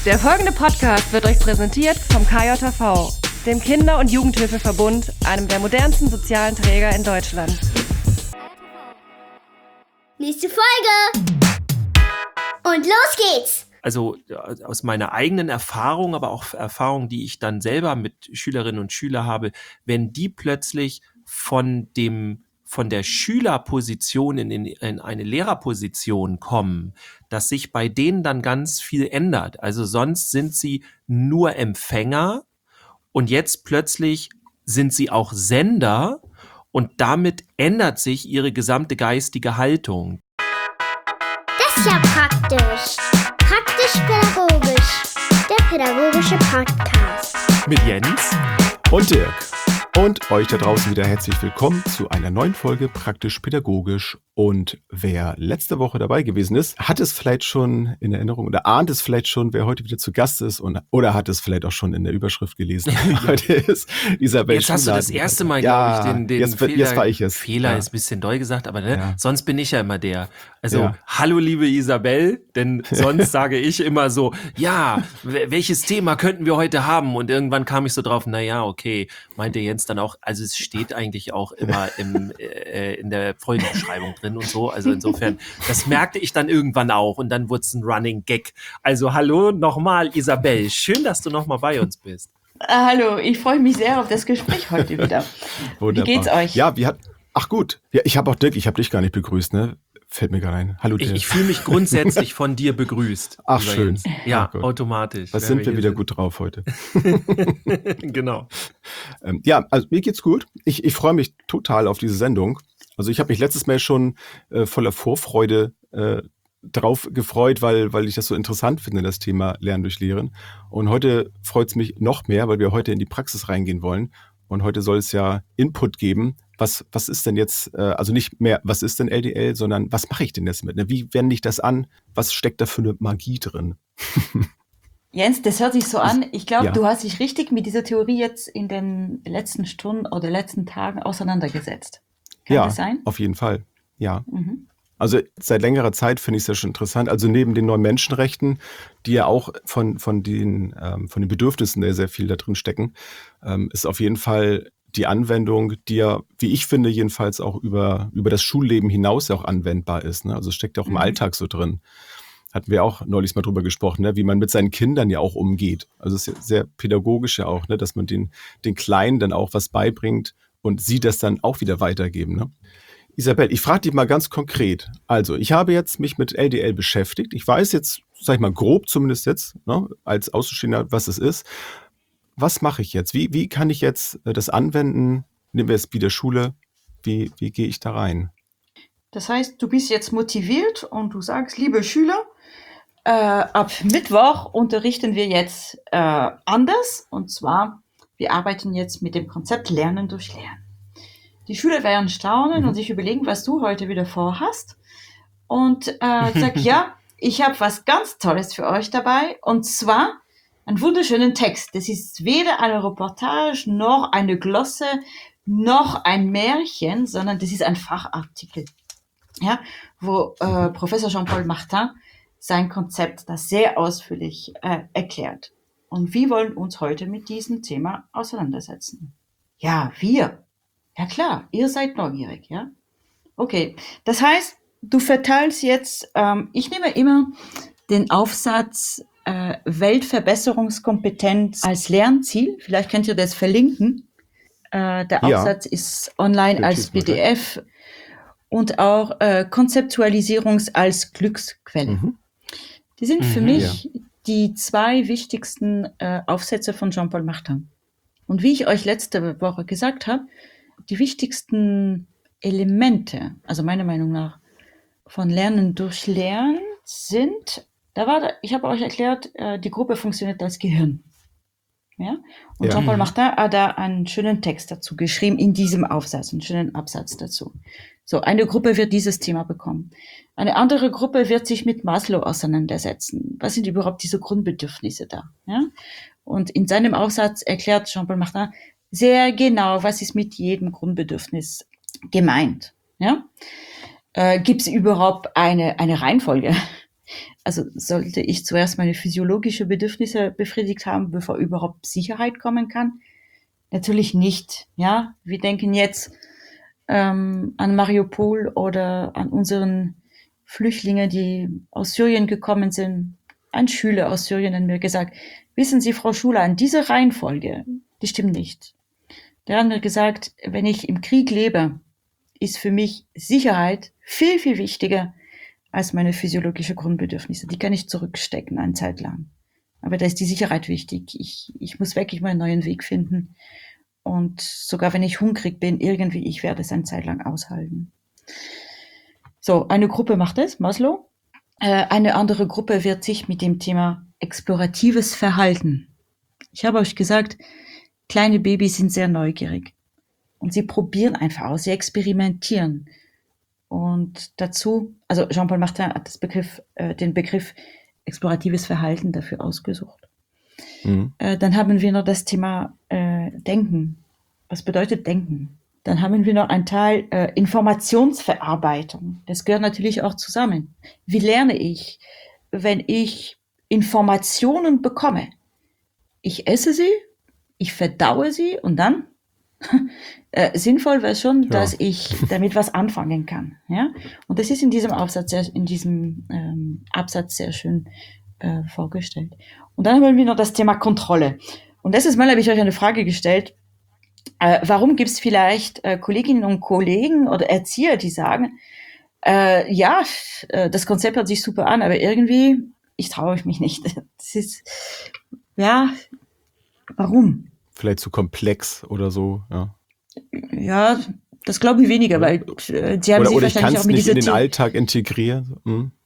Der folgende Podcast wird euch präsentiert vom KJV, dem Kinder- und Jugendhilfeverbund, einem der modernsten sozialen Träger in Deutschland. Nächste Folge! Und los geht's! Also aus meiner eigenen Erfahrung, aber auch Erfahrungen, die ich dann selber mit Schülerinnen und Schülern habe, wenn die plötzlich von der Schülerposition in eine Lehrerposition kommen, dass sich bei denen dann ganz viel ändert. Also sonst sind sie nur Empfänger und jetzt plötzlich sind sie auch Sender und damit ändert sich ihre gesamte geistige Haltung. Das ist ja praktisch. Praktisch-pädagogisch. Der pädagogische Podcast. Mit Jens und Dirk. Und euch da draußen wieder herzlich willkommen zu einer neuen Folge Praktisch-pädagogisch. Und wer letzte Woche dabei gewesen ist, hat es vielleicht schon in Erinnerung oder ahnt es vielleicht schon, wer heute wieder zu Gast ist oder hat es vielleicht auch schon in der Überschrift gelesen. Heute ist Isabel Jetzt hast du das erste Mal, glaube ich, den Fehler. Jetzt war ich es. Fehler ist ein bisschen doll gesagt, aber Ja. sonst bin ich ja immer der. Also, hallo liebe Isabel, denn sonst sage ich immer so, ja, welches Thema könnten wir heute haben? Und irgendwann kam ich so drauf, okay, meinte Jens dann auch, also es steht eigentlich auch immer in der Folgenbeschreibung drin und so. Also insofern, das merkte ich dann irgendwann auch und dann wurde es ein Running Gag. Also hallo nochmal Isabel, schön, dass du nochmal bei uns bist. Hallo, ich freue mich sehr auf das Gespräch heute wieder. Wunderbar. Wie geht's euch? Ja, ach gut. Ja, ich habe auch Dirk, ich habe dich gar nicht begrüßt, ne? Fällt mir gerade ein. Hallo Dirk. Ich fühle mich grundsätzlich von dir begrüßt. Ach schön. Jens. Ja, Ach, automatisch. Was sind wir wieder gut drauf heute. Genau. Ja, also mir geht's gut. Ich freue mich total auf diese Sendung. Also ich habe mich letztes Mal schon voller Vorfreude drauf gefreut, weil ich das so interessant finde, das Thema Lernen durch Lehren. Und heute freut es mich noch mehr, weil wir heute in die Praxis reingehen wollen. Und heute soll es ja Input geben. Was ist denn jetzt, also nicht mehr, was ist denn LDL, sondern was mache ich denn jetzt mit? Ne? Wie wende ich das an? Was steckt da für eine Magie drin? Jens, das hört sich so an. Ich glaube, Ja. du hast dich richtig mit dieser Theorie jetzt in den letzten Stunden oder letzten Tagen auseinandergesetzt. Kann das sein? Auf jeden Fall. Ja. Mhm. Also seit längerer Zeit finde ich es ja schon interessant. Also neben den neuen Menschenrechten, die ja auch von den Bedürfnissen sehr, sehr viel da drin stecken, ist auf jeden Fall die Anwendung, die ja, wie ich finde, jedenfalls auch über das Schulleben hinaus ja auch anwendbar ist. Ne? Also es steckt ja auch im Alltag so drin. Hatten wir auch neulich mal drüber gesprochen, ne? Wie man mit seinen Kindern ja auch umgeht. Also es ist ja sehr pädagogisch ja auch, ne? Dass man den Kleinen dann auch was beibringt und sie das dann auch wieder weitergeben. Ne? Isabel, ich frage dich mal ganz konkret. Also, ich habe jetzt mich mit LDL beschäftigt. Ich weiß jetzt, sag ich mal, grob zumindest jetzt, ne, als Außenstehender, was es ist. Was mache ich jetzt? Wie kann ich jetzt das anwenden? Nehmen wir jetzt wieder Schule. Wie gehe ich da rein? Das heißt, du bist jetzt motiviert und du sagst, liebe Schüler, ab Mittwoch unterrichten wir jetzt anders. Und zwar, wir arbeiten jetzt mit dem Konzept Lernen durch Lernen. Die Schüler werden staunen und sich überlegen, was du heute wieder vorhast. Und sag, ja, ich habe was ganz Tolles für euch dabei. Und zwar einen wunderschönen Text. Das ist weder eine Reportage, noch eine Glosse, noch ein Märchen, sondern das ist ein Fachartikel. Ja, wo Professor Jean-Paul Martin sein Konzept da sehr ausführlich erklärt. Und wir wollen uns heute mit diesem Thema auseinandersetzen. Ja, wir. Ja klar, ihr seid neugierig, ja? Okay, das heißt, du verteilst jetzt, ich nehme immer den Aufsatz Weltverbesserungskompetenz als Lernziel. Vielleicht könnt ihr das verlinken. Der Aufsatz ist online als PDF und auch Konzeptualisierung als Glücksquelle. Die sind für mich die zwei wichtigsten Aufsätze von Jean-Paul Martin. Und wie ich euch letzte Woche gesagt habe, die wichtigsten Elemente, also meiner Meinung nach, von Lernen durch Lernen sind, ich habe euch erklärt, die Gruppe funktioniert als Gehirn. Ja? Und Jean-Paul Martin hat da einen schönen Text dazu geschrieben, in diesem Aufsatz, einen schönen Absatz dazu. So, eine Gruppe wird dieses Thema bekommen. Eine andere Gruppe wird sich mit Maslow auseinandersetzen. Was sind überhaupt diese Grundbedürfnisse da? Ja? Und in seinem Aufsatz erklärt Jean-Paul Martin sehr genau, was ist mit jedem Grundbedürfnis gemeint. Ja? Gibt es überhaupt eine Reihenfolge? Also sollte ich zuerst meine physiologischen Bedürfnisse befriedigt haben, bevor überhaupt Sicherheit kommen kann? Natürlich nicht. Ja, wir denken jetzt an Mariupol oder an unseren Flüchtlinge, die aus Syrien gekommen sind. Ein Schüler aus Syrien hat mir gesagt, wissen Sie, Frau Schulan, diese Reihenfolge, die stimmt nicht. Der hat mir gesagt, wenn ich im Krieg lebe, ist für mich Sicherheit viel, viel wichtiger als meine physiologischen Grundbedürfnisse. Die kann ich zurückstecken eine Zeit lang. Aber da ist die Sicherheit wichtig. Ich muss wirklich mal einen neuen Weg finden. Und sogar wenn ich hungrig bin, irgendwie, ich werde es eine Zeit lang aushalten. So, eine Gruppe macht es, Maslow. Eine andere Gruppe wird sich mit dem Thema exploratives Verhalten. Ich habe euch gesagt, kleine Babys sind sehr neugierig. Und sie probieren einfach aus, sie experimentieren. Und dazu, also Jean-Paul Martin hat den Begriff exploratives Verhalten dafür ausgesucht. Dann haben wir noch das Thema Denken. Was bedeutet Denken? Dann haben wir noch einen Teil Informationsverarbeitung. Das gehört natürlich auch zusammen. Wie lerne ich, wenn ich Informationen bekomme? Ich esse sie, ich verdaue sie und dann sinnvoll wäre schon, dass ich damit was anfangen kann. Ja? Und das ist in diesem Absatz sehr schön vorgestellt. Und dann haben wir noch das Thema Kontrolle. Und letztes Mal habe ich euch eine Frage gestellt, warum gibt es vielleicht Kolleginnen und Kollegen oder Erzieher, die sagen, das Konzept hört sich super an, aber irgendwie, ich traue mich nicht. Das ist, warum? Vielleicht zu komplex oder so, ja. Ja, das glaube ich weniger, weil sie haben sich wahrscheinlich auch mit dieser nicht in den Alltag integrieren.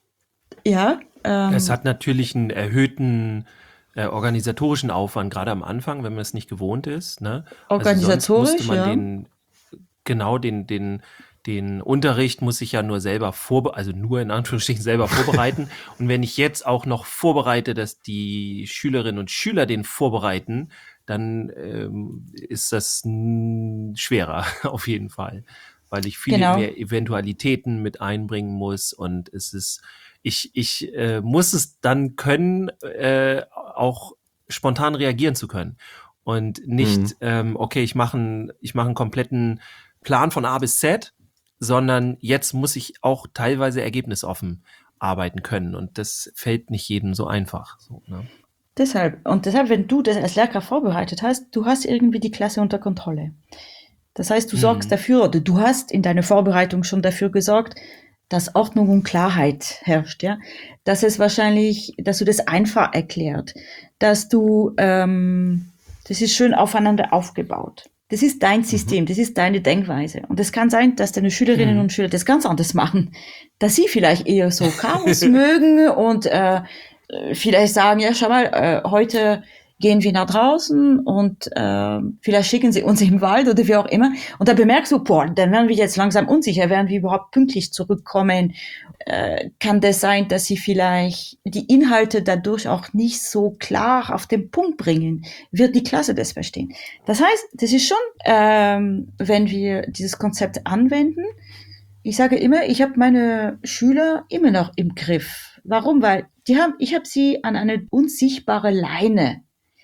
Ja. Es hat natürlich einen erhöhten organisatorischen Aufwand, gerade am Anfang, wenn man es nicht gewohnt ist. Ne? Organisatorisch, also sonst musste man den Unterricht muss ich ja nur selber nur in Anführungsstrichen selber vorbereiten. Und wenn ich jetzt auch noch vorbereite, dass die Schülerinnen und Schüler den vorbereiten, dann ist das schwerer auf jeden Fall, weil ich viele mehr Eventualitäten mit einbringen muss und es ist ich muss es dann können, auch spontan reagieren zu können und nicht okay, ich mache einen kompletten Plan von A bis Z, sondern jetzt muss ich auch teilweise ergebnisoffen arbeiten können und das fällt nicht jedem so einfach. So, ne? Deshalb, wenn du das als Lehrkraft vorbereitet hast, du hast irgendwie die Klasse unter Kontrolle. Das heißt, du sorgst dafür, oder du hast in deiner Vorbereitung schon dafür gesorgt, dass Ordnung und Klarheit herrscht, ja. Dass du das einfach erklärt, dass du, das ist schön aufeinander aufgebaut. Das ist dein System, das ist deine Denkweise. Und es kann sein, dass deine Schülerinnen und Schüler das ganz anders machen. Dass sie vielleicht eher so Chaos mögen und vielleicht sagen, ja, schau mal, heute gehen wir nach draußen und vielleicht schicken sie uns im Wald oder wie auch immer. Und da bemerkst du, dann werden wir jetzt langsam unsicher, werden wir überhaupt pünktlich zurückkommen? Kann das sein, dass sie vielleicht die Inhalte dadurch auch nicht so klar auf den Punkt bringen? Wird die Klasse das verstehen? Das heißt, das ist schon, wenn wir dieses Konzept anwenden, ich sage immer, ich habe meine Schüler immer noch im Griff. Warum? Weil ich habe sie an eine unsichtbare Leine.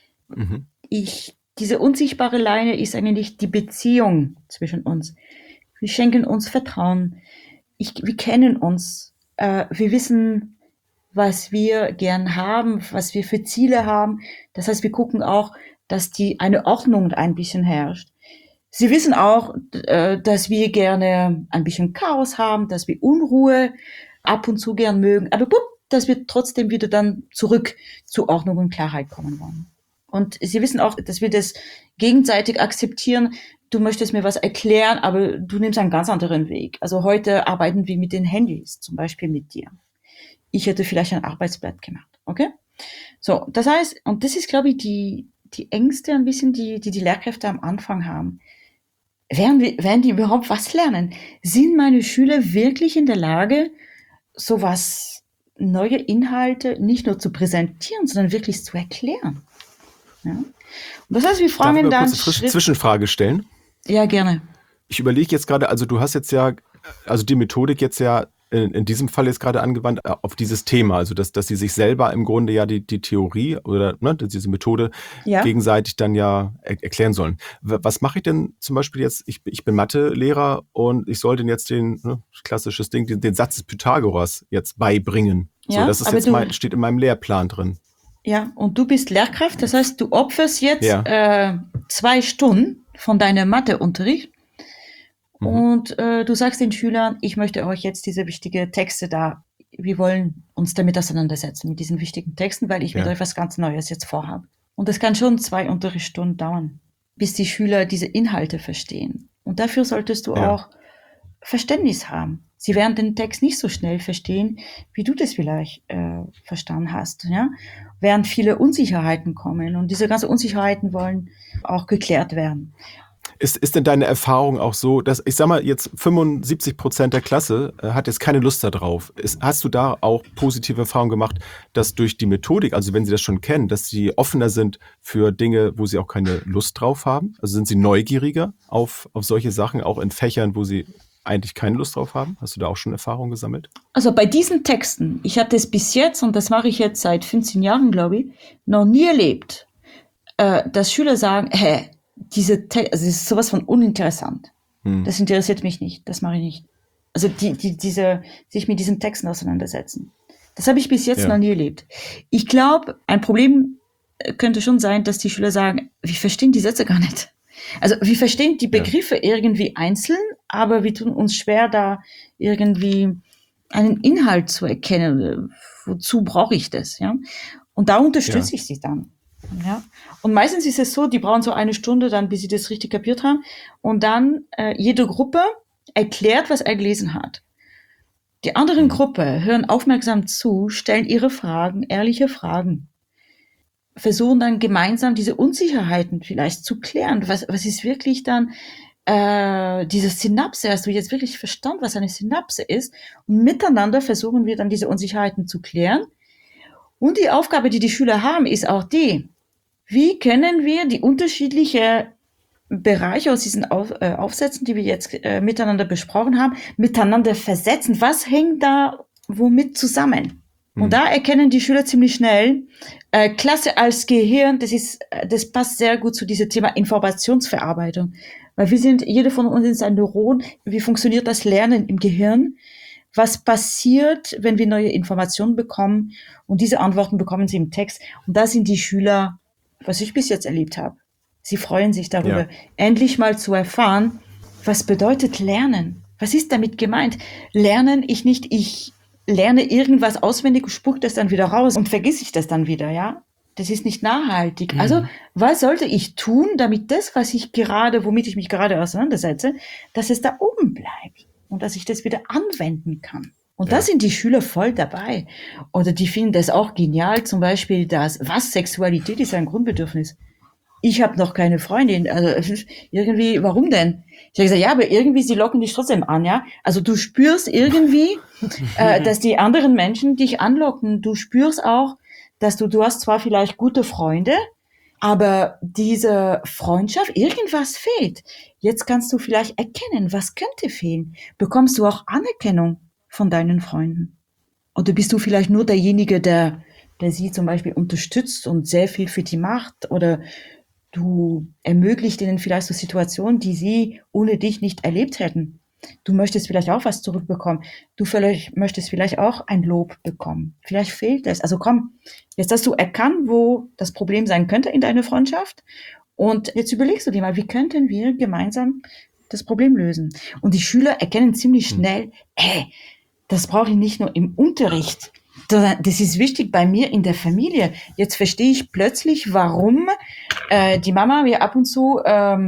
Diese unsichtbare Leine ist eigentlich die Beziehung zwischen uns. Wir schenken uns Vertrauen. Wir kennen uns. Wir wissen, was wir gern haben, was wir für Ziele haben. Das heißt, wir gucken auch, dass eine Ordnung ein bisschen herrscht. Sie wissen auch, dass wir gerne ein bisschen Chaos haben, dass wir Unruhe ab und zu gern mögen, aber dass wir trotzdem wieder dann zurück zu Ordnung und Klarheit kommen wollen. Und sie wissen auch, dass wir das gegenseitig akzeptieren. Du möchtest mir was erklären, aber du nimmst einen ganz anderen Weg. Also heute arbeiten wir mit den Handys, zum Beispiel mit dir. Ich hätte vielleicht ein Arbeitsblatt gemacht, okay? So, das heißt, und das ist, glaube ich, die Ängste ein bisschen, die Lehrkräfte am Anfang haben. Werden die überhaupt was lernen? Sind meine Schüler wirklich in der Lage, sowas, neue Inhalte nicht nur zu präsentieren, sondern wirklich zu erklären? Ja. Und das heißt, wir fragen dann... Darf ich eine kurze Zwischenfrage stellen? Ja, gerne. Ich überlege jetzt gerade, also du hast jetzt ja, also die Methodik jetzt ja in diesem Fall jetzt gerade angewandt auf dieses Thema, also dass sie sich selber im Grunde ja die Theorie oder diese Methode gegenseitig dann ja erklären sollen. Was mache ich denn zum Beispiel jetzt? Ich bin Mathelehrer und ich soll denn jetzt klassisches Ding, den Satz des Pythagoras jetzt beibringen. Ja, so, das ist jetzt steht in meinem Lehrplan drin. Ja, und du bist Lehrkraft, das heißt, du opferst jetzt 2 Stunden von deinem Matheunterricht. Und du sagst den Schülern, ich möchte euch jetzt diese wichtigen Texte wir wollen uns damit auseinandersetzen, mit diesen wichtigen Texten, weil ich mit euch was ganz Neues jetzt vorhabe. Und das kann schon 2 Unterrichtsstunden dauern, bis die Schüler diese Inhalte verstehen. Und dafür solltest du auch Verständnis haben. Sie werden den Text nicht so schnell verstehen, wie du das vielleicht verstanden hast. Ja? Während viele Unsicherheiten kommen und diese ganzen Unsicherheiten wollen auch geklärt werden. Ist denn deine Erfahrung auch so, dass, ich sag mal, jetzt 75% der Klasse hat jetzt keine Lust da drauf. Hast du da auch positive Erfahrungen gemacht, dass durch die Methodik, also wenn sie das schon kennen, dass sie offener sind für Dinge, wo sie auch keine Lust drauf haben? Also sind sie neugieriger auf solche Sachen, auch in Fächern, wo sie eigentlich keine Lust drauf haben? Hast du da auch schon Erfahrungen gesammelt? Also bei diesen Texten, ich habe das bis jetzt, und das mache ich jetzt seit 15 Jahren, glaube ich, noch nie erlebt, dass Schüler sagen, also es ist sowas von uninteressant. Das interessiert mich nicht, das mache ich nicht. Also sich mit diesen Texten auseinandersetzen. Das habe ich bis jetzt noch nie erlebt. Ich glaube, ein Problem könnte schon sein, dass die Schüler sagen, wir verstehen die Sätze gar nicht. Also wir verstehen die Begriffe irgendwie einzeln, aber wir tun uns schwer, da irgendwie einen Inhalt zu erkennen. Wozu brauche ich das? Ja? Und da unterstütze ich sie dann. Ja? Und meistens ist es so, die brauchen so 1 Stunde, dann, bis sie das richtig kapiert haben. Und dann jede Gruppe erklärt, was er gelesen hat. Die anderen Gruppe hören aufmerksam zu, stellen ihre Fragen, ehrliche Fragen. Versuchen dann gemeinsam diese Unsicherheiten vielleicht zu klären. Was ist wirklich dann diese Synapse? Hast du jetzt wirklich verstanden, was eine Synapse ist? Und miteinander versuchen wir dann diese Unsicherheiten zu klären. Und die Aufgabe, die Schüler haben, ist auch wie können wir die unterschiedlichen Bereiche aus diesen Aufsätzen, die wir jetzt miteinander besprochen haben, miteinander versetzen? Was hängt da womit zusammen? Und da erkennen die Schüler ziemlich schnell, Klasse als Gehirn, das passt sehr gut zu diesem Thema Informationsverarbeitung. Weil jeder von uns ist ein Neuron. Wie funktioniert das Lernen im Gehirn? Was passiert, wenn wir neue Informationen bekommen? Und diese Antworten bekommen sie im Text. Und da sind die Schüler, was ich bis jetzt erlebt habe. Sie freuen sich darüber, endlich mal zu erfahren, was bedeutet Lernen? Was ist damit gemeint? Lernen, ich lerne irgendwas auswendig und spucke das dann wieder raus und vergesse ich das dann wieder, ja? Das ist nicht nachhaltig. Also, was sollte ich tun, damit das, womit ich mich gerade auseinandersetze, dass es da oben bleibt und dass ich das wieder anwenden kann? Und da sind die Schüler voll dabei. Oder die finden das auch genial, zum Beispiel Sexualität ist ein Grundbedürfnis. Ich habe noch keine Freundin, also irgendwie, warum denn? Ich habe gesagt, aber irgendwie, sie locken dich trotzdem an, ja? Also du spürst irgendwie, dass die anderen Menschen dich anlocken. Du spürst auch, dass du hast zwar vielleicht gute Freunde, aber diese Freundschaft, irgendwas fehlt. Jetzt kannst du vielleicht erkennen, was könnte fehlen. Bekommst du auch Anerkennung von deinen Freunden? Oder bist du vielleicht nur derjenige, der sie zum Beispiel unterstützt und sehr viel für die macht? Oder du ermöglicht ihnen vielleicht so Situationen, die sie ohne dich nicht erlebt hätten. Du möchtest vielleicht auch was zurückbekommen. Du möchtest vielleicht auch ein Lob bekommen. Vielleicht fehlt es. Also komm, jetzt hast du erkannt, wo das Problem sein könnte in deiner Freundschaft. Und jetzt überlegst du dir mal, wie könnten wir gemeinsam das Problem lösen? Und die Schüler erkennen ziemlich schnell, das brauche ich nicht nur im Unterricht. Das ist wichtig bei mir in der Familie. Jetzt verstehe ich plötzlich, warum die Mama mir ab und zu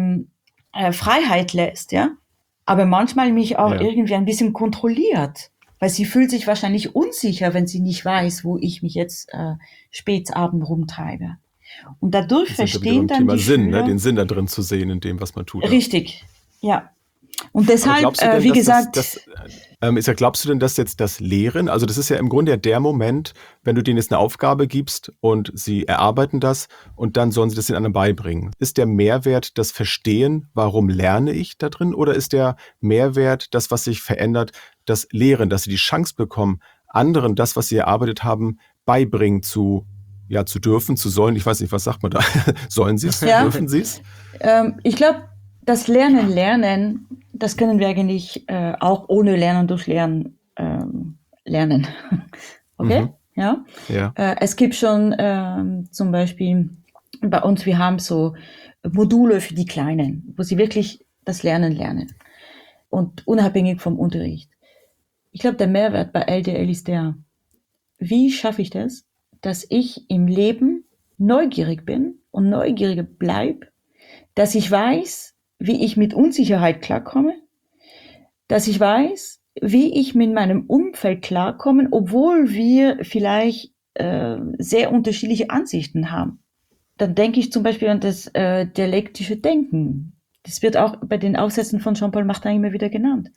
Freiheit lässt, ja. Aber manchmal mich auch irgendwie ein bisschen kontrolliert, weil sie fühlt sich wahrscheinlich unsicher, wenn sie nicht weiß, wo ich mich jetzt spätabend rumtreibe. Und dadurch verstehen dann die Sinn, Schüler, den Sinn da drin zu sehen in dem, was man tut. Richtig, ja. Und deshalb, wie gesagt... Glaubst du denn, dass jetzt das Lehren, also das ist ja im Grunde der Moment, wenn du denen jetzt eine Aufgabe gibst und sie erarbeiten das und dann sollen sie das den anderen beibringen. Ist der Mehrwert das Verstehen, warum lerne ich da drin, oder ist der Mehrwert das, was sich verändert, das Lehren, dass sie die Chance bekommen, anderen das, was sie erarbeitet haben, beibringen zu dürfen, zu sollen? Ich weiß nicht, was sagt man da? Sollen sie es? Ja. Dürfen sie es? Ich glaube, das Lernen, das können wir eigentlich auch ohne Lernen durch Lernen lernen. Okay? Mhm. Ja. Es gibt schon zum Beispiel bei uns, wir haben so Module für die Kleinen, wo sie wirklich das Lernen lernen. Und unabhängig vom Unterricht. Ich glaube, der Mehrwert bei LDL ist wie schaffe ich das, dass ich im Leben neugierig bin und neugierig bleibe, dass ich weiß, wie ich mit Unsicherheit klarkomme, dass ich weiß, wie ich mit meinem Umfeld klarkomme, obwohl wir vielleicht sehr unterschiedliche Ansichten haben. Dann denke ich zum Beispiel an das dialektische Denken. Das wird auch bei den Aufsätzen von Jean-Paul Martin immer wieder genannt.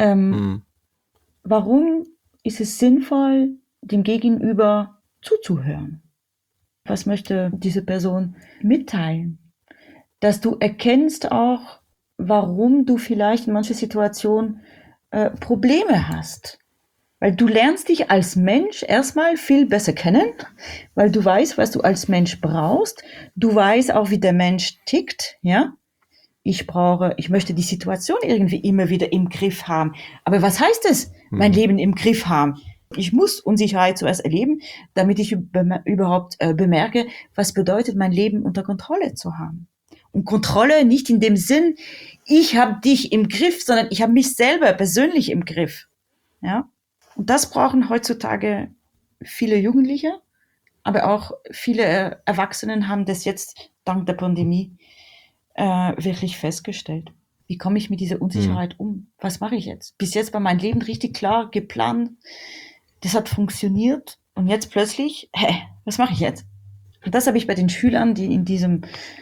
Warum ist es sinnvoll, dem Gegenüber zuzuhören? Was möchte diese Person mitteilen? Dass du erkennst auch, warum du vielleicht in manchen Situationen Probleme hast. Weil du lernst dich als Mensch erstmal viel besser kennen, weil du weißt, was du als Mensch brauchst. Du weißt auch, wie der Mensch tickt, ja. Ich möchte die Situation irgendwie immer wieder im Griff haben. Aber was heißt es, mein Leben im Griff haben? Ich muss Unsicherheit zuerst erleben, damit ich überhaupt bemerke, was bedeutet, mein Leben unter Kontrolle zu haben. Und Kontrolle nicht in dem Sinn, ich habe dich im Griff, sondern ich habe mich selber persönlich im Griff. Ja? Und das brauchen heutzutage viele Jugendliche, aber auch viele Erwachsenen haben das jetzt dank der Pandemie wirklich festgestellt. Wie komme ich mit dieser Unsicherheit um? Was mache ich jetzt? Bis jetzt war mein Leben richtig klar geplant. Das hat funktioniert. Und jetzt plötzlich, was mache ich jetzt? Und das habe ich bei den Schülern, die in diesem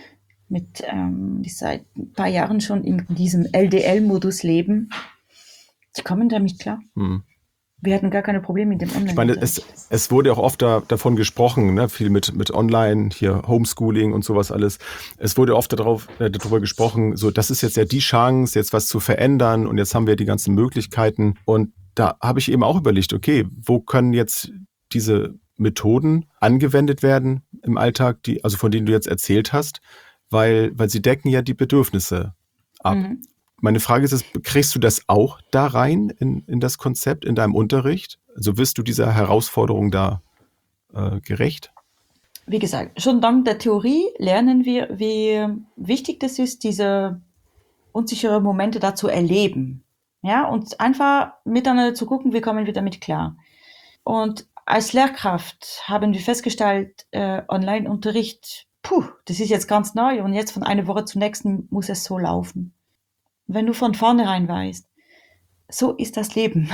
die seit ein paar Jahren schon in diesem LDL-Modus leben, die kommen damit klar. Wir hatten gar keine Probleme mit dem Online. Ich meine, es wurde auch oft davon gesprochen, ne? Viel mit Online, hier Homeschooling und sowas alles. Es wurde oft darüber gesprochen, so das ist jetzt ja die Chance, jetzt was zu verändern und jetzt haben wir die ganzen Möglichkeiten. Und da habe ich eben auch überlegt, okay, wo können jetzt diese Methoden angewendet werden im Alltag, also von denen du jetzt erzählt hast, weil sie decken ja die Bedürfnisse ab. Meine Frage ist, kriegst du das auch da rein in das Konzept, in deinem Unterricht? Also wirst du dieser Herausforderung da gerecht? Wie gesagt, schon dank der Theorie lernen wir, wie wichtig das ist, diese unsicheren Momente da zu erleben. Ja, und einfach miteinander zu gucken, wie kommen wir damit klar. Und als Lehrkraft haben wir festgestellt, Online-Unterricht, das ist jetzt ganz neu und jetzt von einer Woche zur nächsten muss es so laufen. Wenn du von vornherein weißt, so ist das Leben.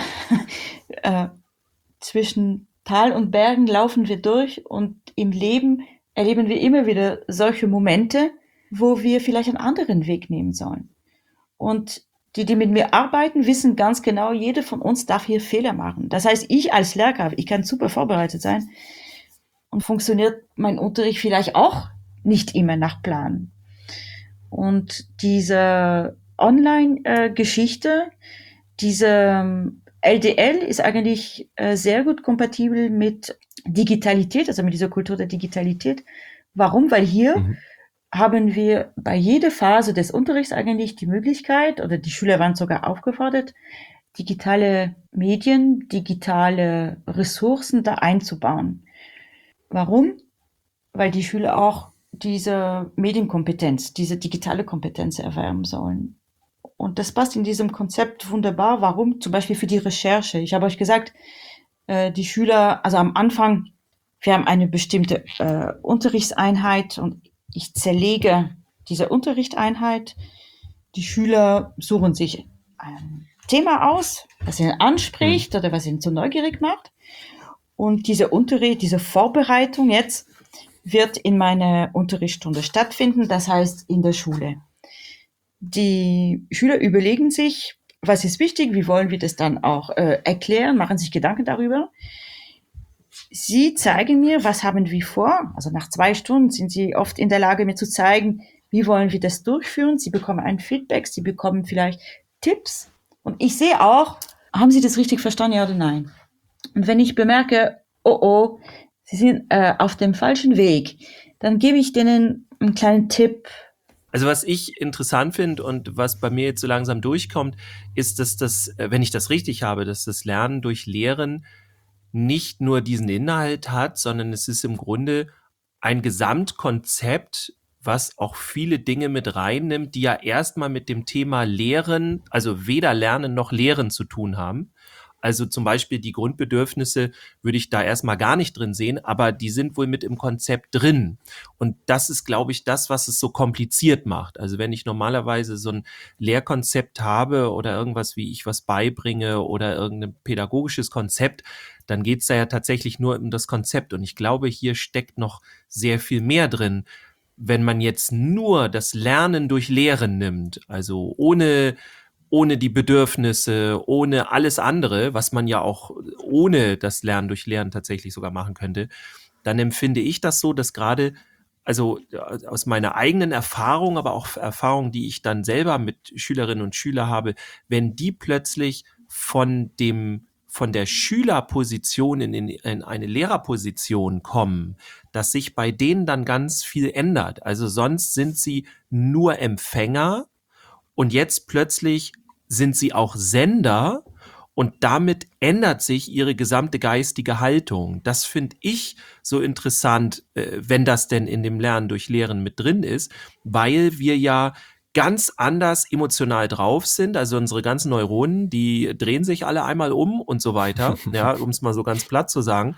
Zwischen Tal und Bergen laufen wir durch und im Leben erleben wir immer wieder solche Momente, wo wir vielleicht einen anderen Weg nehmen sollen. Und die mit mir arbeiten, wissen ganz genau, jeder von uns darf hier Fehler machen. Das heißt, ich als Lehrkraft, ich kann super vorbereitet sein und funktioniert mein Unterricht vielleicht auch nicht immer nach Plan. Und diese Online-Geschichte, diese LDL ist eigentlich sehr gut kompatibel mit Digitalität, also mit dieser Kultur der Digitalität. Warum? Weil hier haben wir bei jeder Phase des Unterrichts eigentlich die Möglichkeit, oder die Schüler waren sogar aufgefordert, digitale Medien, digitale Ressourcen da einzubauen. Warum? Weil die Schüler auch diese Medienkompetenz, diese digitale Kompetenz erwerben sollen. Und das passt in diesem Konzept wunderbar. Warum? Zum Beispiel für die Recherche. Ich habe euch gesagt, die Schüler, also am Anfang, wir haben eine bestimmte Unterrichtseinheit und ich zerlege diese Unterrichtseinheit. Die Schüler suchen sich ein Thema aus, was ihnen anspricht oder was ihnen so neugierig macht. Und diese Vorbereitung jetzt wird in meiner Unterrichtsstunde stattfinden, das heißt in der Schule. die Schüler überlegen sich, was ist wichtig, wie wollen wir das dann auch erklären, machen sich Gedanken darüber. Sie zeigen mir, was haben wir vor. Also nach 2 Stunden sind sie oft in der Lage, mir zu zeigen, wie wollen wir das durchführen. Sie bekommen ein Feedback, sie bekommen vielleicht Tipps. Und ich sehe auch, haben sie das richtig verstanden, ja oder nein? Und wenn ich bemerke, oh, sie sind auf dem falschen Weg, dann gebe ich denen einen kleinen Tipp. Also was ich interessant finde und was bei mir jetzt so langsam durchkommt, ist, dass das, wenn ich das richtig habe, dass das Lernen durch Lehren nicht nur diesen Inhalt hat, sondern es ist im Grunde ein Gesamtkonzept, was auch viele Dinge mit reinnimmt, die ja erstmal mit dem Thema Lehren, also weder Lernen noch Lehren zu tun haben. Also zum Beispiel die Grundbedürfnisse würde ich da erstmal gar nicht drin sehen, aber die sind wohl mit im Konzept drin. Und das ist, glaube ich, das, was es so kompliziert macht. Also wenn ich normalerweise so ein Lehrkonzept habe oder irgendwas, wie ich was beibringe oder irgendein pädagogisches Konzept, dann geht's da ja tatsächlich nur um das Konzept. Und ich glaube, hier steckt noch sehr viel mehr drin. Wenn man jetzt nur das Lernen durch Lehren nimmt, also ohne die Bedürfnisse, ohne alles andere, was man ja auch ohne das Lernen durch Lehren tatsächlich sogar machen könnte, dann empfinde ich das so, dass gerade, also aus meiner eigenen Erfahrung, aber auch Erfahrungen, die ich dann selber mit Schülerinnen und Schülern habe, wenn die plötzlich von der Schülerposition in eine Lehrerposition kommen, dass sich bei denen dann ganz viel ändert. Also sonst sind sie nur Empfänger und jetzt plötzlich sind sie auch Sender und damit ändert sich ihre gesamte geistige Haltung. Das finde ich so interessant, wenn das denn in dem Lernen durch Lehren mit drin ist, weil wir ja ganz anders emotional drauf sind. Also unsere ganzen Neuronen, die drehen sich alle einmal um und so weiter, ja, um es mal so ganz platt zu sagen.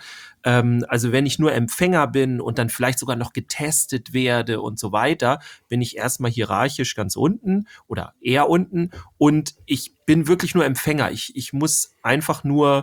Also wenn ich nur Empfänger bin und dann vielleicht sogar noch getestet werde und so weiter, bin ich erstmal hierarchisch ganz unten oder eher unten und ich bin wirklich nur Empfänger. Ich muss einfach nur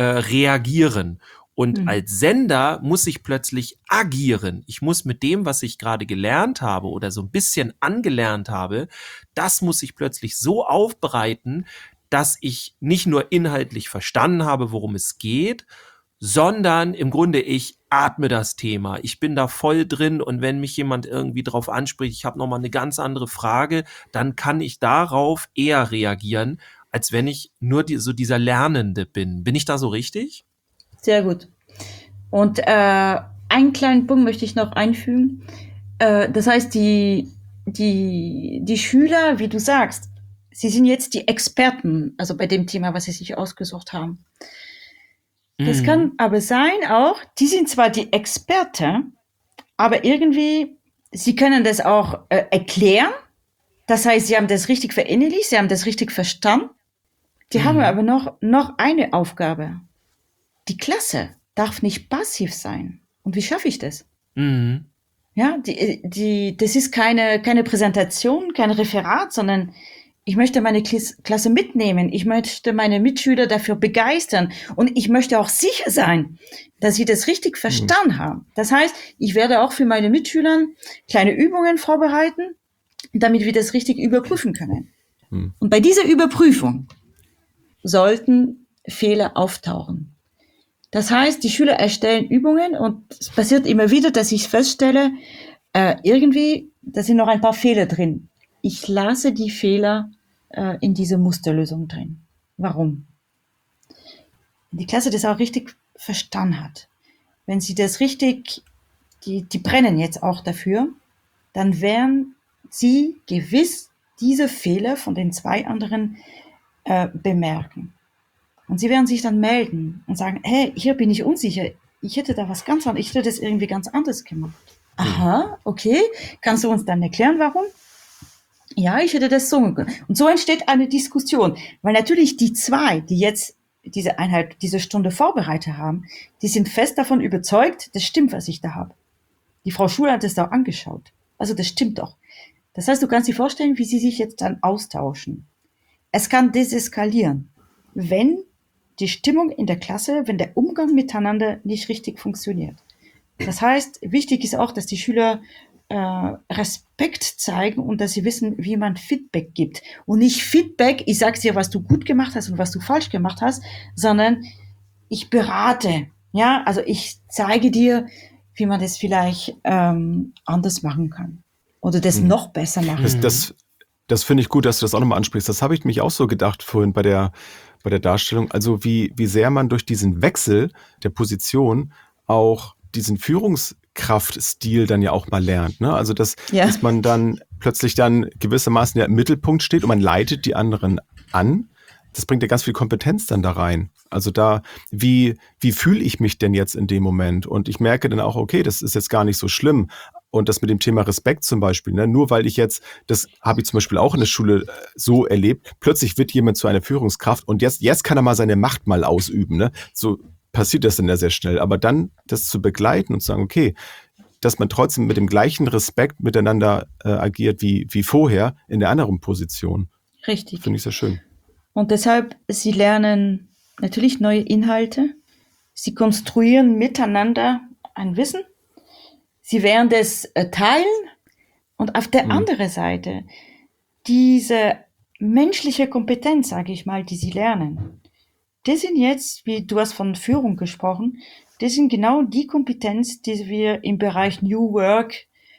reagieren. Und als Sender muss ich plötzlich agieren. Ich muss mit dem, was ich gerade gelernt habe oder so ein bisschen angelernt habe, das muss ich plötzlich so aufbereiten, dass ich nicht nur inhaltlich verstanden habe, worum es geht, sondern im Grunde ich atme das Thema. Ich bin da voll drin und wenn mich jemand irgendwie drauf anspricht, ich habe nochmal eine ganz andere Frage, dann kann ich darauf eher reagieren, als wenn ich nur so dieser Lernende bin. Bin ich da so richtig? Sehr gut. Und einen kleinen Punkt möchte ich noch einfügen. Das heißt, die Schüler, wie du sagst, sie sind jetzt die Experten, also bei dem Thema, was sie sich ausgesucht haben. Das kann aber sein auch, die sind zwar die Experten, aber irgendwie, sie können das auch erklären. Das heißt, sie haben das richtig verinnerlicht, sie haben das richtig verstanden. Die haben aber noch eine Aufgabe. Die Klasse darf nicht passiv sein. Und wie schaffe ich das? Ja, das ist keine Präsentation, kein Referat, sondern ich möchte meine Klasse mitnehmen. Ich möchte meine Mitschüler dafür begeistern. Und ich möchte auch sicher sein, dass sie das richtig verstanden haben. Das heißt, ich werde auch für meine Mitschüler kleine Übungen vorbereiten, damit wir das richtig überprüfen können. Und bei dieser Überprüfung sollten Fehler auftauchen. Das heißt, die Schüler erstellen Übungen und es passiert immer wieder, dass ich feststelle, irgendwie, da sind noch ein paar Fehler drin. Ich lasse die Fehler in diese Musterlösung drin. Warum? Wenn die Klasse das auch richtig verstanden hat, wenn sie das richtig, die brennen jetzt auch dafür, dann werden sie gewiss diese Fehler von den 2 anderen bemerken. Und sie werden sich dann melden und sagen, hey, hier bin ich unsicher. Ich hätte da was ganz anderes, ich hätte das irgendwie ganz anders gemacht. Aha, okay. Kannst du uns dann erklären, warum? Ja, ich hätte das so gemacht. Und so entsteht eine Diskussion. Weil natürlich die 2, die jetzt diese Stunde vorbereitet haben, die sind fest davon überzeugt, das stimmt, was ich da habe. Die Frau Schuler hat das auch angeschaut. Also das stimmt doch. Das heißt, du kannst dir vorstellen, wie sie sich jetzt dann austauschen. Es kann deseskalieren, wenn die Stimmung in der Klasse, wenn der Umgang miteinander nicht richtig funktioniert. Das heißt, wichtig ist auch, dass die Schüler Respekt zeigen und dass sie wissen, wie man Feedback gibt. Und nicht Feedback, ich sage dir, was du gut gemacht hast und was du falsch gemacht hast, sondern ich berate. Ja, also ich zeige dir, wie man das vielleicht anders machen kann oder das noch besser machen kann. Das finde ich gut, dass du das auch nochmal ansprichst. Das habe ich mich auch so gedacht vorhin bei der Darstellung. Also wie sehr man durch diesen Wechsel der Position auch diesen Führungskraftstil dann ja auch mal lernt. Ne? Also dass man dann plötzlich dann gewissermaßen ja im Mittelpunkt steht und man leitet die anderen an. Das bringt ja ganz viel Kompetenz dann da rein. Also da, wie fühle ich mich denn jetzt in dem Moment? Und ich merke dann auch, okay, das ist jetzt gar nicht so schlimm. Und das mit dem Thema Respekt zum Beispiel, ne? Nur weil ich jetzt, das habe ich zum Beispiel auch in der Schule so erlebt, plötzlich wird jemand zu einer Führungskraft und jetzt kann er mal seine Macht mal ausüben. Ne? So passiert das dann ja sehr schnell. Aber dann das zu begleiten und zu sagen, okay, dass man trotzdem mit dem gleichen Respekt miteinander agiert wie vorher in der anderen Position. Richtig. Finde ich sehr schön. Und deshalb, sie lernen natürlich neue Inhalte. Sie konstruieren miteinander ein Wissen. Sie werden das teilen und auf der anderen Seite diese menschliche Kompetenz, sage ich mal, die sie lernen, das sind jetzt, wie du hast von Führung gesprochen, das sind genau die Kompetenz, die wir im Bereich New Work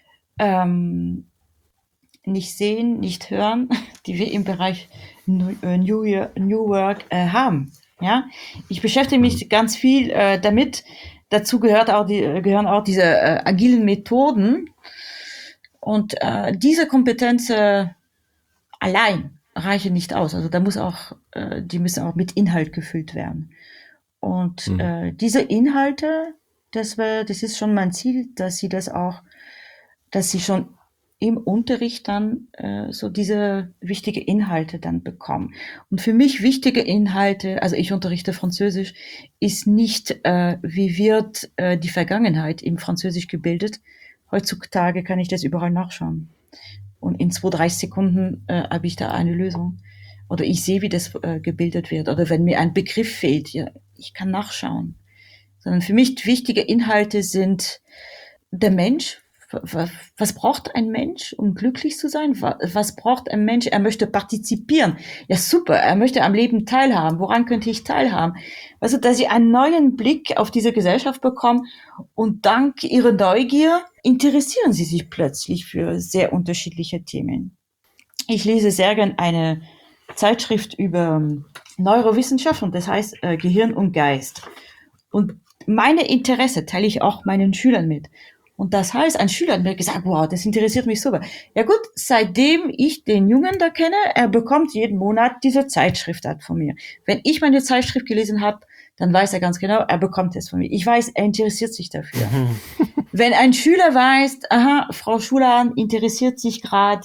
nicht sehen, nicht hören, die wir im Bereich New Work haben. Ja, ich beschäftige mich ganz viel damit. Dazu gehören auch diese agilen Methoden und diese Kompetenz allein reichen nicht aus. Also da muss auch, die müssen auch mit Inhalt gefüllt werden. Und diese Inhalte, das ist schon mein Ziel, dass sie schon im Unterricht dann so diese wichtige Inhalte dann bekommen. Und für mich wichtige Inhalte, also ich unterrichte Französisch, ist nicht, wie wird die Vergangenheit im Französisch gebildet. Heutzutage kann ich das überall nachschauen. Und in 2-3 Sekunden habe ich da eine Lösung. Oder ich sehe, wie das gebildet wird. Oder wenn mir ein Begriff fehlt, ja, ich kann nachschauen. Sondern für mich wichtige Inhalte sind der Mensch. Was braucht ein Mensch, um glücklich zu sein? Was braucht ein Mensch? Er möchte partizipieren. Ja, super. Er möchte am Leben teilhaben. Woran könnte ich teilhaben? Also, dass sie einen neuen Blick auf diese Gesellschaft bekommen und dank ihrer Neugier interessieren sie sich plötzlich für sehr unterschiedliche Themen. Ich lese sehr gern eine Zeitschrift über Neurowissenschaft und das heißt Gehirn und Geist. Und meine Interesse teile ich auch meinen Schülern mit. Und das heißt, ein Schüler hat mir gesagt, wow, das interessiert mich super. Ja gut, seitdem ich den Jungen da kenne, er bekommt jeden Monat diese Zeitschrift von mir. Wenn ich meine Zeitschrift gelesen habe, dann weiß er ganz genau, er bekommt es von mir. Ich weiß, er interessiert sich dafür. Wenn ein Schüler weiß, aha, Frau Schulan interessiert sich gerade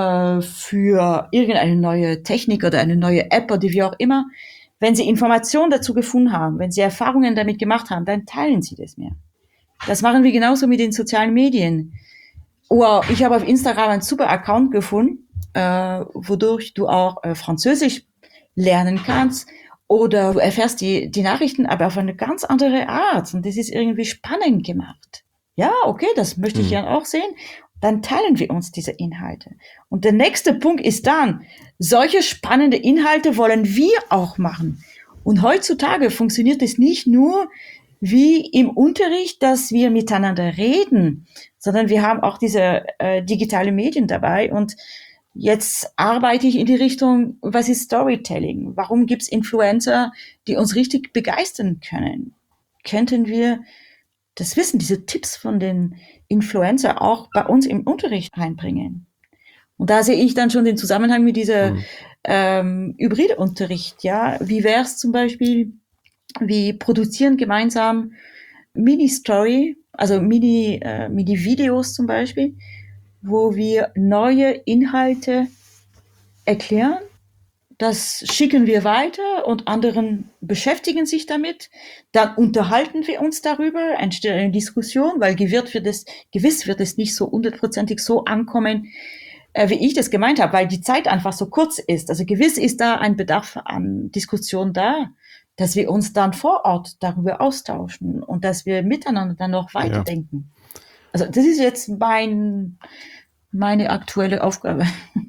für irgendeine neue Technik oder eine neue App oder wie auch immer, wenn sie Informationen dazu gefunden haben, wenn sie Erfahrungen damit gemacht haben, dann teilen sie das mir. Das machen wir genauso mit den sozialen Medien. Wow, ich habe auf Instagram einen super Account gefunden, wodurch du auch Französisch lernen kannst oder du erfährst die Nachrichten, aber auf eine ganz andere Art. Und das ist irgendwie spannend gemacht. Ja, okay, das möchte ich ja auch sehen. Dann teilen wir uns diese Inhalte. Und der nächste Punkt ist dann, solche spannende Inhalte wollen wir auch machen. Und heutzutage funktioniert es nicht nur wie im Unterricht, dass wir miteinander reden, sondern wir haben auch diese digitale Medien dabei und jetzt arbeite ich in die Richtung, was ist Storytelling? Warum gibt's Influencer, die uns richtig begeistern können? Könnten wir das Wissen, diese Tipps von den Influencer auch bei uns im Unterricht einbringen? Und da sehe ich dann schon den Zusammenhang mit dieser hybride Unterricht. Ja, wie wäre es zum Beispiel, wir produzieren gemeinsam Mini-Story, also Mini-Videos zum Beispiel, wo wir neue Inhalte erklären. Das schicken wir weiter und anderen beschäftigen sich damit. Dann unterhalten wir uns darüber, entsteht eine Diskussion, weil gewiss wird es nicht so 100% so ankommen, wie ich das gemeint habe, weil die Zeit einfach so kurz ist. Also gewiss ist da ein Bedarf an Diskussion da, dass wir uns dann vor Ort darüber austauschen und dass wir miteinander dann noch weiterdenken. Also das ist jetzt meine aktuelle Aufgabe.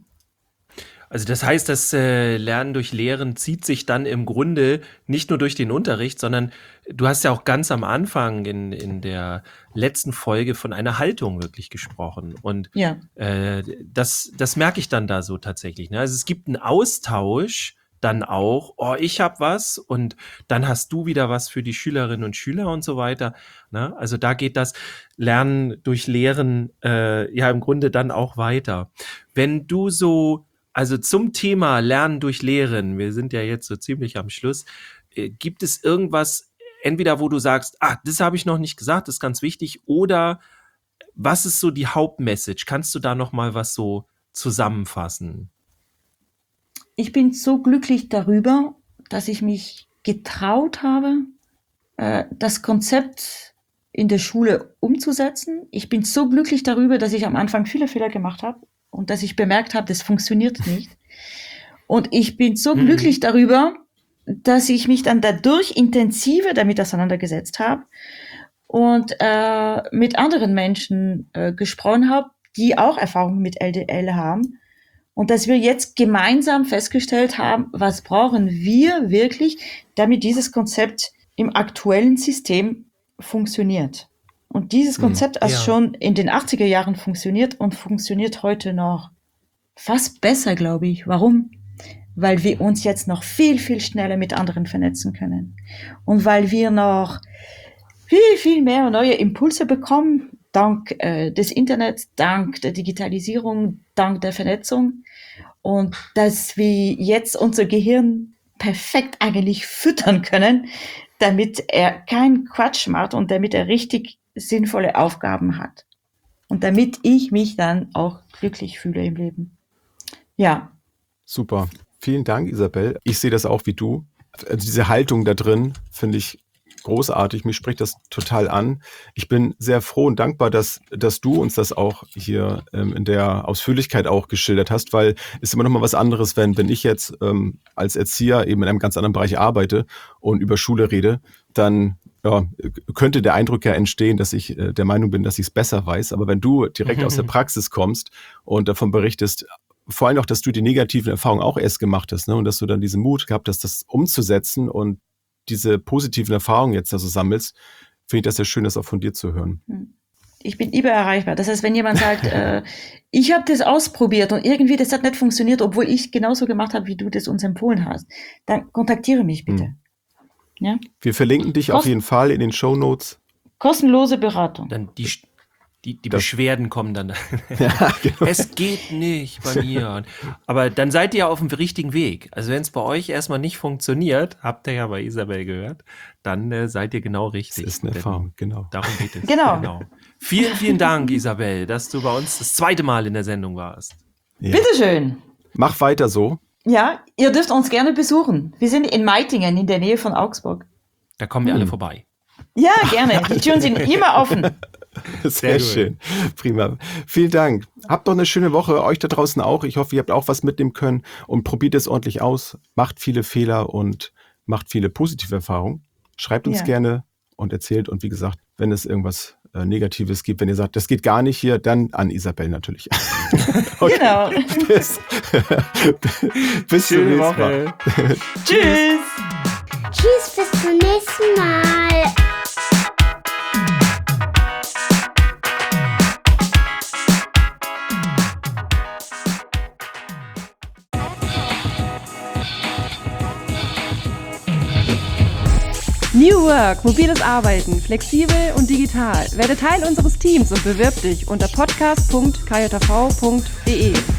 Also das heißt, das Lernen durch Lehren zieht sich dann im Grunde nicht nur durch den Unterricht, sondern du hast ja auch ganz am Anfang in der letzten Folge von einer Haltung wirklich gesprochen. Und das merke ich dann da so tatsächlich. Ne? Also es gibt einen Austausch dann auch, ich habe was und dann hast du wieder was für die Schülerinnen und Schüler und so weiter. Ne? Also da geht das Lernen durch Lehren im Grunde dann auch weiter. Wenn du also zum Thema Lernen durch Lehren, wir sind ja jetzt so ziemlich am Schluss, gibt es irgendwas, entweder wo du sagst, das habe ich noch nicht gesagt, das ist ganz wichtig, oder was ist so die Hauptmessage? Kannst du da noch mal was so zusammenfassen? Ich bin so glücklich darüber, dass ich mich getraut habe, das Konzept in der Schule umzusetzen. Ich bin so glücklich darüber, dass ich am Anfang viele Fehler gemacht habe und dass ich bemerkt habe, das funktioniert nicht. Und ich bin so glücklich darüber, dass ich mich dann dadurch intensiver damit auseinandergesetzt habe und mit anderen Menschen gesprochen habe, die auch Erfahrungen mit LDL haben. Und dass wir jetzt gemeinsam festgestellt haben, was brauchen wir wirklich, damit dieses Konzept im aktuellen System funktioniert. Und dieses Konzept hat schon in den 80er Jahren funktioniert und funktioniert heute noch fast besser, glaube ich. Warum? Weil wir uns jetzt noch viel, viel schneller mit anderen vernetzen können. Und weil wir noch viel, viel mehr neue Impulse bekommen, dank des Internets, dank der Digitalisierung, dank der Vernetzung. Und dass wir jetzt unser Gehirn perfekt eigentlich füttern können, damit er keinen Quatsch macht und damit er richtig sinnvolle Aufgaben hat. Und damit ich mich dann auch glücklich fühle im Leben. Ja. Super. Vielen Dank, Isabel. Ich sehe das auch wie du. Also diese Haltung da drin finde ich großartig. Mich spricht das total an. Ich bin sehr froh und dankbar, dass du uns das auch hier in der Ausführlichkeit auch geschildert hast, weil es immer noch mal was anderes, wenn ich jetzt als Erzieher eben in einem ganz anderen Bereich arbeite und über Schule rede, dann könnte der Eindruck ja entstehen, dass ich der Meinung bin, dass ich es besser weiß. Aber wenn du direkt aus der Praxis kommst und davon berichtest, vor allem auch, dass du die negativen Erfahrungen auch erst gemacht hast, ne, und dass du dann diesen Mut gehabt hast, das umzusetzen und diese positiven Erfahrungen jetzt also sammelst, finde ich das sehr schön, das auch von dir zu hören. Ich bin immer erreichbar. Das heißt, wenn jemand sagt, ich habe das ausprobiert und irgendwie das hat nicht funktioniert, obwohl ich genauso gemacht habe, wie du das uns empfohlen hast, dann kontaktiere mich bitte. Ja? Wir verlinken dich auf jeden Fall in den Shownotes. Kostenlose Beratung. Dann die Beschwerden kommen dann. Ja, genau. Es geht nicht bei mir. Aber dann seid ihr auf dem richtigen Weg. Also wenn es bei euch erstmal nicht funktioniert, habt ihr ja bei Isabel gehört, dann seid ihr genau richtig. Das ist eine Erfahrung, genau. Darum geht es. Genau. Vielen, vielen Dank, Isabel, dass du bei uns das zweite Mal in der Sendung warst. Ja. Bitteschön. Mach weiter so. Ja, ihr dürft uns gerne besuchen. Wir sind in Meitingen in der Nähe von Augsburg. Da kommen wir alle vorbei. Ja, gerne. Die Türen sind immer offen. Sehr schön. Prima. Vielen Dank. Habt doch eine schöne Woche. Euch da draußen auch. Ich hoffe, ihr habt auch was mitnehmen können und probiert es ordentlich aus. Macht viele Fehler und macht viele positive Erfahrungen. Schreibt uns gerne und erzählt. Und wie gesagt, wenn es irgendwas Negatives gibt, wenn ihr sagt, das geht gar nicht hier, dann an Isabel natürlich. Okay. Genau. Bis zum nächsten Mal. Tschüss. Tschüss, bis zum nächsten Mal. New Work, mobiles Arbeiten, flexibel und digital. Werde Teil unseres Teams und bewirb dich unter podcast.kjv.de.